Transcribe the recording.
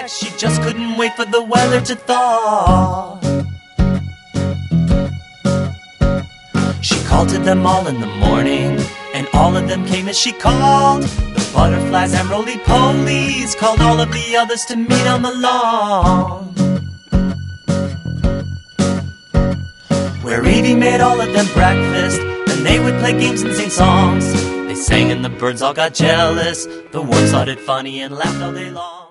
guess she just couldn't wait for the weather to thaw. She called to them all in the morning, and all of them came as she called. The butterflies and roly-polies called all of the others to meet on the lawn, where Evie made all of them breakfast. Then they would play games and sing songs. They sang and the birds all got jealous. The worms thought it funny and laughed all day long.